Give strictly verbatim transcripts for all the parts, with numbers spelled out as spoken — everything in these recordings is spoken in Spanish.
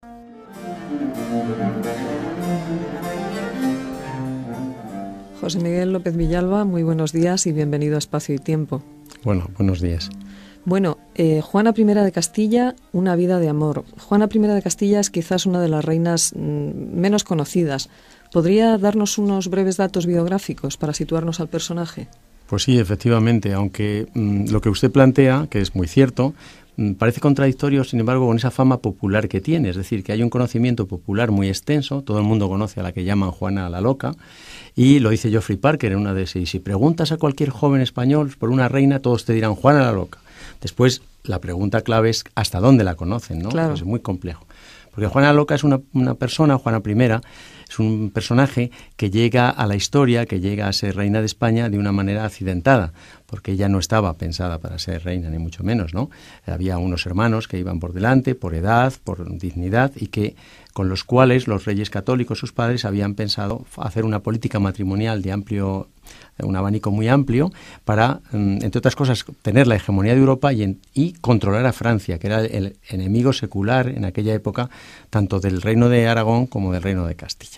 José Miguel López Villalba, muy buenos días y bienvenido a Espacio y Tiempo. Bueno, buenos días. Bueno, eh, Juana primera de Castilla, una vida de amor. Juana primera de Castilla es quizás una de las reinas mmm, menos conocidas. ¿Podría darnos unos breves datos biográficos para situarnos al personaje? Pues sí, efectivamente, aunque mmm, lo que usted plantea, que es muy cierto, mmm, parece contradictorio, sin embargo, con esa fama popular que tiene. Es decir, que hay un conocimiento popular muy extenso, todo el mundo conoce a la que llaman Juana la Loca, y lo dice Geoffrey Parker en una de esas. Si preguntas a cualquier joven español por una reina, todos te dirán Juana la Loca. Después, la pregunta clave es hasta dónde la conocen, ¿no? Claro. Pues es muy complejo. Porque Juana la Loca es una, una persona, Juana primera, es un personaje que llega a la historia, que llega a ser reina de España de una manera accidentada, porque ella no estaba pensada para ser reina, ni mucho menos, ¿no? Había unos hermanos que iban por delante, por edad, por dignidad, y que con los cuales los reyes católicos, sus padres, habían pensado hacer una política matrimonial de amplio, un abanico muy amplio, para, entre otras cosas, tener la hegemonía de Europa y, en, y controlar a Francia, que era el enemigo secular en aquella época, tanto del reino de Aragón como del reino de Castilla.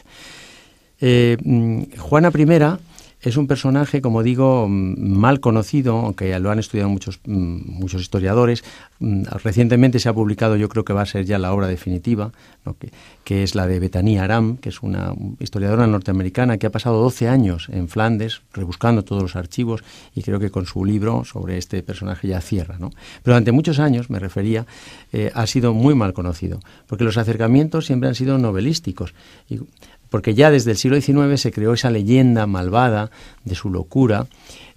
Eh, Juana primera es un personaje, como digo, mal conocido, aunque lo han estudiado muchos, muchos historiadores. Recientemente se ha publicado, yo creo que va a ser ya la obra definitiva, ¿no? que, que es la de Bethany Aram, que es una historiadora norteamericana que ha pasado doce años en Flandes rebuscando todos los archivos, y creo que con su libro sobre este personaje ya cierra, ¿no? Pero durante muchos años, me refería, eh, ha sido muy mal conocido, porque los acercamientos siempre han sido novelísticos. Y, porque ya desde el siglo diecinueve se creó esa leyenda malvada de su locura,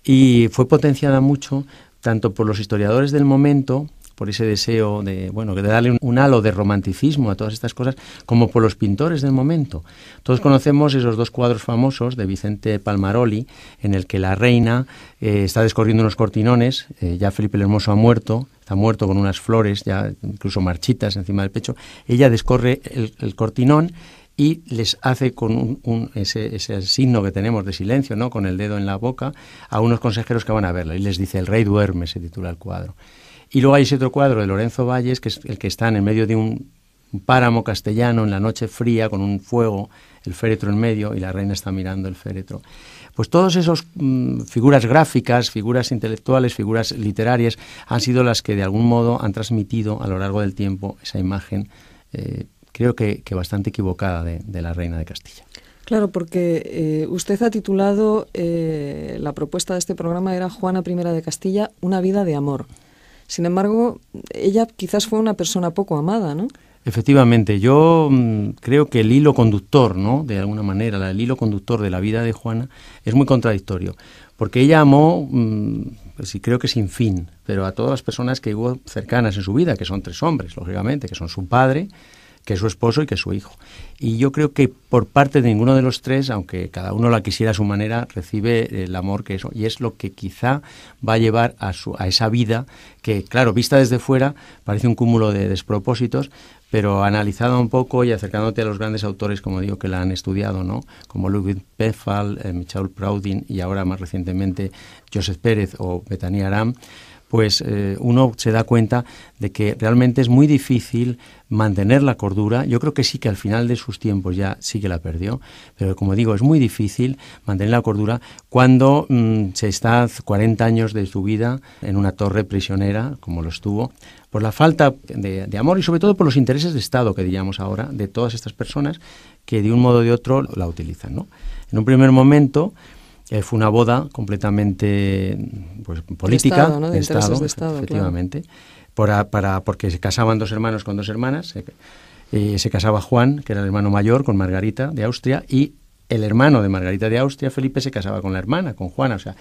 y fue potenciada mucho tanto por los historiadores del momento, por ese deseo de, bueno, de darle un, un halo de romanticismo a todas estas cosas, como por los pintores del momento. Todos conocemos esos dos cuadros famosos de Vicente Palmaroli, en el que la reina eh, está descorriendo unos cortinones, eh, ya Felipe el Hermoso ha muerto, está muerto con unas flores ya incluso marchitas encima del pecho, ella descorre el, el cortinón y les hace con un, un, ese, ese signo que tenemos de silencio, ¿no?, con el dedo en la boca, a unos consejeros que van a verla, y les dice: el rey duerme, se titula el cuadro. Y luego hay ese otro cuadro de Lorenzo Valles, que es el que está en medio de un páramo castellano, en la noche fría, con un fuego, el féretro en medio, y la reina está mirando el féretro. Pues todos esos mmm, figuras gráficas, figuras intelectuales, figuras literarias, han sido las que de algún modo han transmitido a lo largo del tiempo esa imagen, eh, creo que, que bastante equivocada de, de la reina de Castilla. Claro, porque eh, usted ha titulado, eh, la propuesta de este programa era Juana primera de Castilla, una vida de amor. Sin embargo, ella quizás fue una persona poco amada, ¿no? Efectivamente, yo mmm, creo que el hilo conductor, ¿no?, de alguna manera, el hilo conductor de la vida de Juana es muy contradictorio, porque ella amó, mmm, pues sí, creo que sin fin, pero a todas las personas que hubo cercanas en su vida, que son tres hombres, lógicamente, que son su padre, que es su esposo y que es su hijo. Y yo creo que por parte de ninguno de los tres, aunque cada uno la quisiera a su manera, recibe el amor que eso, y es lo que quizá va a llevar a, su, a esa vida que, claro, vista desde fuera, parece un cúmulo de despropósitos, pero analizado un poco y acercándote a los grandes autores, como digo, que la han estudiado, ¿no?, como Ludwig Bethal, eh, Michel Proudhon y ahora más recientemente Joseph Pérez o Bethany Aram, pues eh, uno se da cuenta de que realmente es muy difícil mantener la cordura. Yo creo que sí, que al final de sus tiempos ya sí que la perdió, pero como digo, es muy difícil mantener la cordura cuando mmm, se está cuarenta años de su vida en una torre prisionera, como lo estuvo, por la falta de, de amor y sobre todo por los intereses de Estado, que diríamos ahora, de todas estas personas que de un modo o de otro la utilizan, ¿no? En un primer momento Eh, fue una boda completamente pues, política, de Estado, ¿no? de, de Estado, de Estado, efectivamente, claro. para, para, porque se casaban dos hermanos con dos hermanas, se, eh, se casaba Juan, que era el hermano mayor, con Margarita de Austria, y el hermano de Margarita de Austria, Felipe, se casaba con la hermana, con Juana, o sea.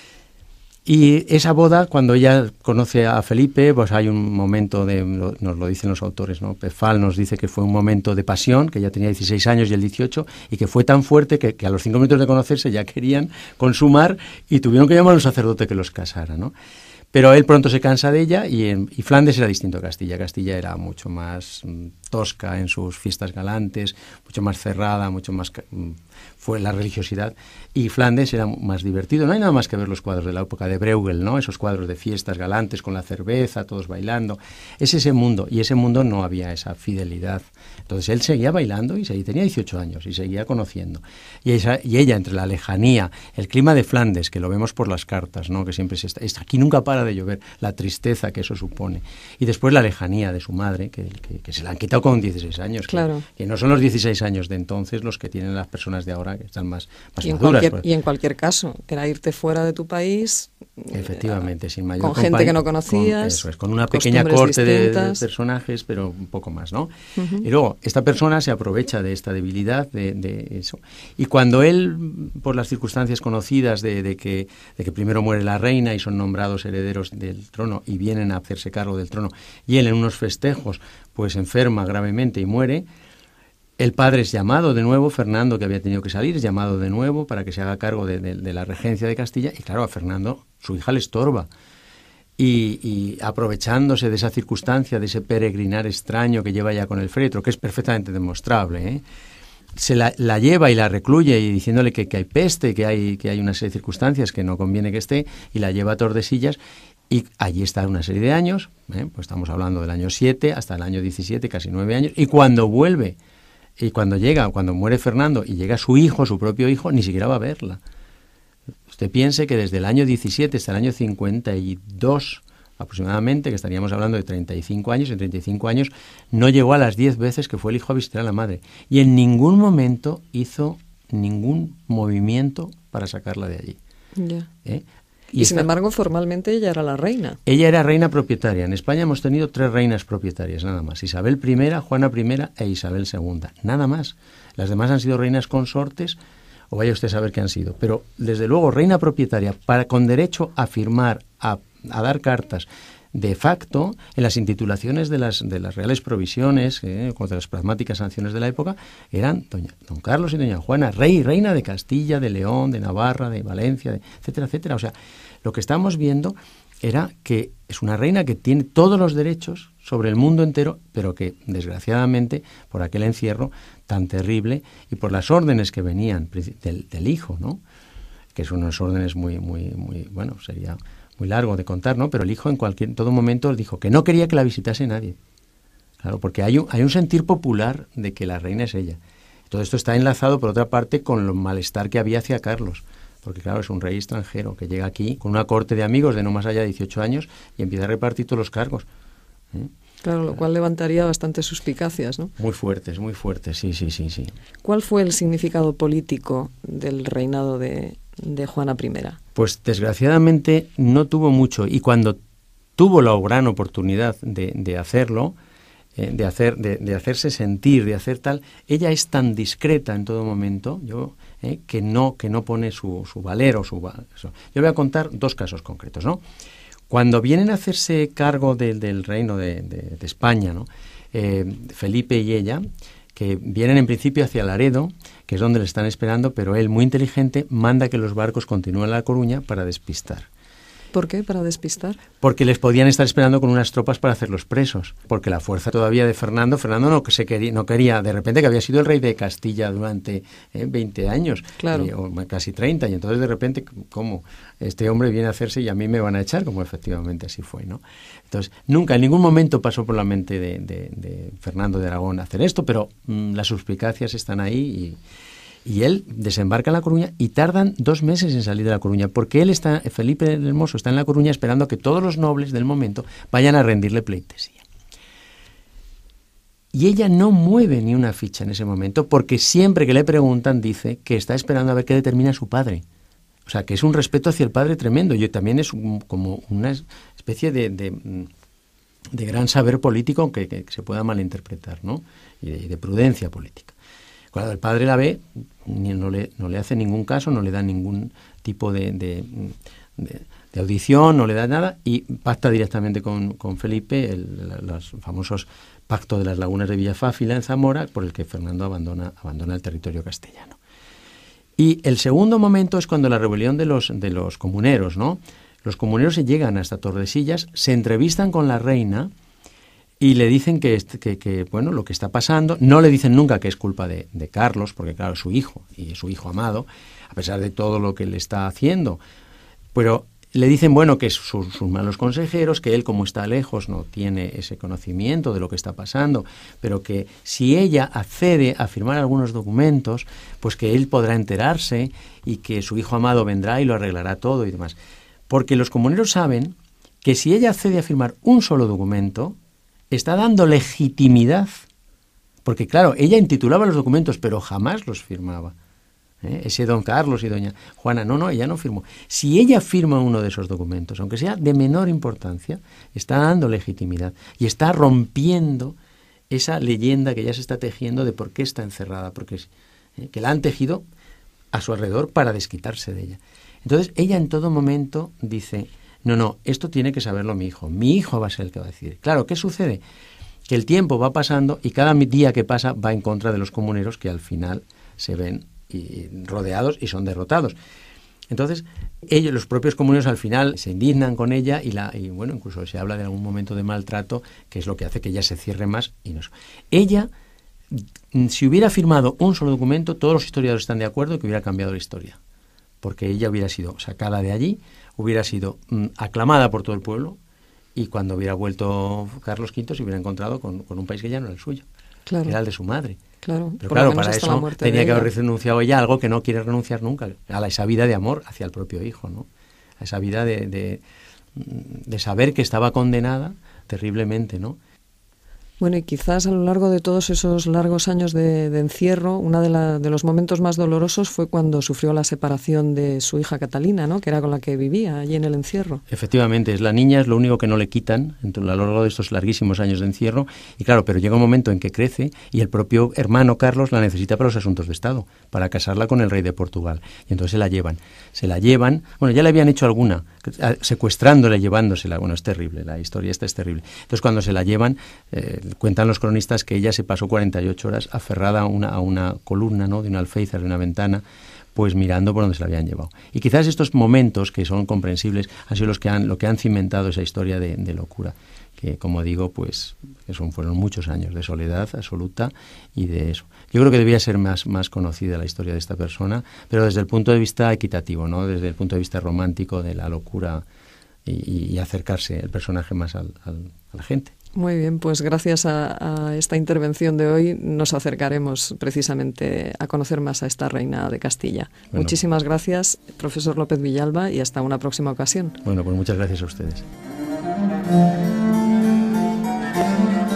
Y esa boda, cuando ella conoce a Felipe, pues hay un momento de, nos lo dicen los autores, ¿no? Pefal nos dice que fue un momento de pasión, que ella tenía dieciséis años y él dieciocho, y que fue tan fuerte que, que a los cinco minutos de conocerse ya querían consumar y tuvieron que llamar a un sacerdote que los casara, ¿no? Pero él pronto se cansa de ella y, en, y Flandes era distinto a Castilla. Castilla era mucho más tosca en sus fiestas galantes, mucho más cerrada, mucho más fue la religiosidad, y Flandes era más divertido. No hay nada más que ver los cuadros de la época de Bruegel, ¿no? Esos cuadros de fiestas galantes con la cerveza, todos bailando. Es ese mundo, y ese mundo no había esa fidelidad. Entonces él seguía bailando y seguía, tenía dieciocho años y seguía conociendo. Y, esa, y ella, entre la lejanía, el clima de Flandes, que lo vemos por las cartas, ¿no? Que siempre se está, está, aquí nunca para de llover, la tristeza que eso supone. Y después la lejanía de su madre, que, que, que se la han quitado con dieciséis años. Claro. Que, que no son los dieciséis años de entonces los que tienen las personas de ahora, que están más, más y, en maduras, cualquier, pues. y en cualquier caso, era irte fuera de tu país. Efectivamente, sin mayor con gente que no conocías. Con, eso es, con una pequeña corte de, de personajes, pero un poco más, ¿no? Uh-huh. Y luego, esta persona se aprovecha de esta debilidad, de, de eso. Y cuando él, por las circunstancias conocidas de, de, que, de que primero muere la reina y son nombrados herederos del trono y vienen a hacerse cargo del trono, y él en unos festejos, pues enferma gravemente y muere, el padre es llamado de nuevo, Fernando, que había tenido que salir, es llamado de nuevo para que se haga cargo de, de, de la regencia de Castilla, y claro, a Fernando, su hija le estorba. Y, y aprovechándose de esa circunstancia, de ese peregrinar extraño que lleva ya con el féretro, que es perfectamente demostrable, ¿eh? se la, la lleva y la recluye y diciéndole que, que hay peste, que hay, que hay una serie de circunstancias que no conviene que esté, y la lleva a Tordesillas, y allí está una serie de años, ¿eh? Pues estamos hablando del año siete hasta el año diecisiete, casi nueve años, y cuando vuelve, y cuando llega, cuando muere Fernando y llega su hijo, su propio hijo, ni siquiera va a verla. Usted piense que desde el año diecisiete hasta el año cincuenta y dos aproximadamente, que estaríamos hablando de treinta y cinco años, en treinta y cinco años no llegó a las diez veces que fue el hijo a visitar a la madre, y en ningún momento hizo ningún movimiento para sacarla de allí. Yeah. ¿Eh? Y, y sin esta, embargo, formalmente ella era la reina. Ella era reina propietaria. En España hemos tenido tres reinas propietarias, nada más. Isabel I, Juana I e Isabel segunda. Nada más. Las demás han sido reinas consortes, o vaya usted a saber qué han sido. Pero, desde luego, reina propietaria, para, con derecho a firmar, a, a dar cartas, de facto, en las intitulaciones de las, de las reales provisiones, eh, o de las pragmáticas sanciones de la época, eran doña, don Carlos y doña Juana, rey y reina de Castilla, de León, de Navarra, de Valencia, de, etcétera, etcétera. O sea, lo que estamos viendo era que es una reina que tiene todos los derechos sobre el mundo entero, pero que, desgraciadamente, por aquel encierro tan terrible y por las órdenes que venían del, del hijo, ¿no? Que son unas órdenes muy, muy, muy, bueno, sería muy largo de contar, ¿no? Pero el hijo en cualquier en todo momento dijo que no quería que la visitase nadie. Claro, porque hay un, hay un sentir popular de que la reina es ella. Todo esto está enlazado, por otra parte, con el malestar que había hacia Carlos. Porque, claro, es un rey extranjero que llega aquí con una corte de amigos de no más allá de dieciocho años y empieza a repartir todos los cargos. ¿Eh? Claro, lo cual levantaría bastantes suspicacias, ¿no? Muy fuertes, muy fuertes, sí, sí, sí, sí. ¿Cuál fue el significado político del reinado de, de Juana I? Pues, desgraciadamente, no tuvo mucho. Y cuando tuvo la gran oportunidad de, de hacerlo, eh, de, hacer, de, de hacerse sentir, de hacer tal, ella es tan discreta en todo momento, yo... Eh, que no que no pone su, su valer o su... Eso. Yo voy a contar dos casos concretos, ¿no? Cuando vienen a hacerse cargo de, del reino de, de, de España, ¿no? Eh, Felipe y ella, que vienen en principio hacia Laredo, que es donde le están esperando, pero él, muy inteligente, manda que los barcos continúen a La Coruña para despistar. ¿Por qué? ¿Para despistar? Porque les podían estar esperando con unas tropas para hacerlos presos. Porque la fuerza todavía de Fernando, Fernando no, se quería, no quería, de repente, que había sido el rey de Castilla durante eh, veinte años, claro. eh, o casi treinta, y entonces de repente, ¿cómo? Este hombre viene a hacerse y a mí me van a echar, como efectivamente así fue, ¿no? Entonces, nunca, en ningún momento pasó por la mente de, de, de Fernando de Aragón hacer esto, pero mmm, las suspicacias están ahí y... Y él desembarca en La Coruña y tardan dos meses en salir de La Coruña, porque él está, Felipe el Hermoso, está en La Coruña esperando a que todos los nobles del momento vayan a rendirle pleitesía. Y ella no mueve ni una ficha en ese momento, porque siempre que le preguntan dice que está esperando a ver qué determina su padre. O sea, que es un respeto hacia el padre tremendo. Y también es un, como una especie de, de, de gran saber político que, que se pueda malinterpretar, ¿no? Y de, y de prudencia política. Cuando el padre la ve, no le, no le hace ningún caso, no le da ningún tipo de, de, de, de audición, no le da nada, y pacta directamente con, con Felipe, el, los famosos pactos de las lagunas de Villafáfila en Zamora, por el que Fernando abandona, abandona el territorio castellano. Y el segundo momento es cuando la rebelión de los, de los comuneros, ¿no? Los comuneros se llegan hasta Tordesillas, se entrevistan con la reina, y le dicen que, que, que, bueno, lo que está pasando, no le dicen nunca que es culpa de, de Carlos, porque claro, es su hijo, y es su hijo amado, a pesar de todo lo que le está haciendo, pero le dicen, bueno, que sus, sus malos consejeros, que él como está lejos no tiene ese conocimiento de lo que está pasando, pero que si ella accede a firmar algunos documentos, pues que él podrá enterarse y que su hijo amado vendrá y lo arreglará todo y demás. Porque los comuneros saben que si ella accede a firmar un solo documento, está dando legitimidad, porque claro, ella intitulaba los documentos, pero jamás los firmaba. ¿Eh? Ese don Carlos y doña Juana, no, no, ella no firmó. Si ella firma uno de esos documentos, aunque sea de menor importancia, está dando legitimidad y está rompiendo esa leyenda que ya se está tejiendo de por qué está encerrada, porque es, ¿eh? que la han tejido a su alrededor para desquitarse de ella. Entonces, ella en todo momento dice, no, no, esto tiene que saberlo mi hijo, mi hijo va a ser el que va a decir. Claro, ¿qué sucede? Que el tiempo va pasando y cada día que pasa va en contra de los comuneros que al final se ven y rodeados y son derrotados. Entonces, ellos, los propios comuneros al final se indignan con ella y, la, y bueno, incluso se habla de algún momento de maltrato, que es lo que hace que ella se cierre más y no. Ella, si hubiera firmado un solo documento, todos los historiadores están de acuerdo que hubiera cambiado la historia, porque ella hubiera sido sacada de allí, hubiera sido mm, aclamada por todo el pueblo y cuando hubiera vuelto Carlos quinto se hubiera encontrado con, con un país que ya no era el suyo, claro. que era el de su madre. Claro, pero claro, para eso tenía que haber renunciado ella a algo que no quiere renunciar nunca, a esa vida de amor hacia el propio hijo, ¿no? A esa vida de, de, de saber que estaba condenada terriblemente, ¿no? Bueno, y quizás a lo largo de todos esos largos años de, de encierro, uno de, la, de los momentos más dolorosos fue cuando sufrió la separación de su hija Catalina, ¿no? Que era con la que vivía allí en el encierro. Efectivamente, es la niña, es lo único que no le quitan a lo largo de estos larguísimos años de encierro. Y claro, pero llega un momento en que crece y el propio hermano Carlos la necesita para los asuntos de Estado, para casarla con el rey de Portugal. Y entonces se la llevan. Se la llevan, bueno, ya le habían hecho alguna, secuestrándola y llevándosela. Bueno, es terrible, la historia esta es terrible. Entonces cuando se la llevan, eh, cuentan los cronistas que ella se pasó cuarenta y ocho horas aferrada a una, a una columna, ¿no?, de un alféizar, de una ventana, pues mirando por donde se la habían llevado. Y quizás estos momentos, que son comprensibles, han sido los que han, lo que han cimentado esa historia de, de locura, que como digo, pues que son, fueron muchos años de soledad absoluta y de eso. Yo creo que debía ser más, más conocida la historia de esta persona, pero desde el punto de vista equitativo, ¿no?, desde el punto de vista romántico de la locura y, y acercarse el personaje más al, al, a la gente. Muy bien, pues gracias a, a esta intervención de hoy nos acercaremos precisamente a conocer más a esta reina de Castilla. Bueno, muchísimas gracias, profesor López Villalba, y hasta una próxima ocasión. Bueno, pues muchas gracias a ustedes.